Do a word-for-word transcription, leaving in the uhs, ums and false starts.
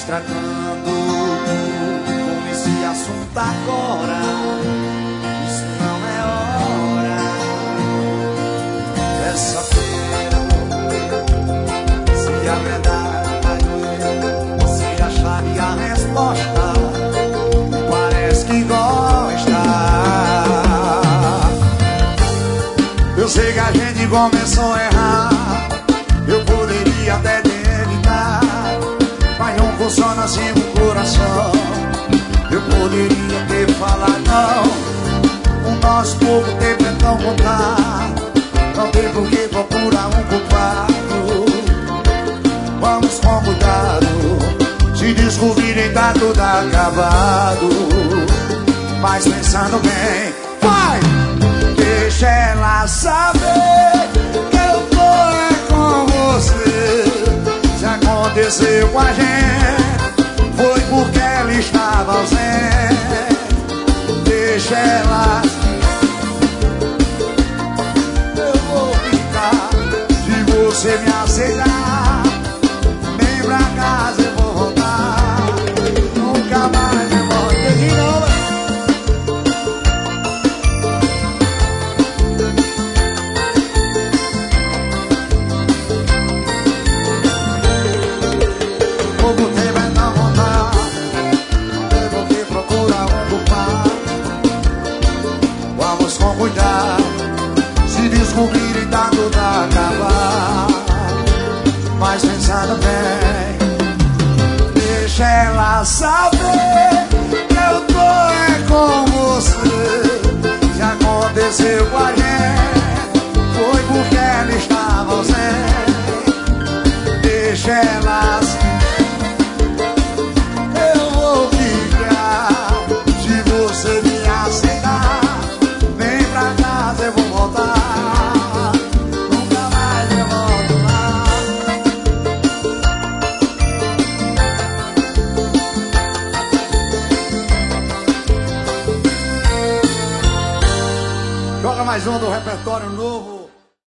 estragando com esse assunto agora. Isso não é hora. Essa feira se a verdade vai doer, se a chave e a resposta parece que gosta. Eu sei que a gente começou a errar, eu poderia até evitar, mas não funciona assim o coração. Eu poderia ter falado não, o nosso pouco tempo é tão contado, não tem por que procurar um culpado. Vamos com cuidado, se descobrirem tá tudo acabado. Mas pensando bem, vai! Deixa ela saber que eu tô é com você. Se aconteceu com a gente, foi porque ela estava ausente. Deixa ela. Eu vou ficar se você me aceitar. Nem pra casa eu vou voltar. Nunca mais eu vou ter de novo. Se descobrirem tá tudo acabar. Mas pensando bem, deixa ela saber que eu tô é com você. Se aconteceu com a gente, foi porque ela estava ausente. Deixa ela saber. Eu vou ficar se você me aceitar. Eu vou voltar, nunca mais eu volto lá. Joga mais uma do repertório novo.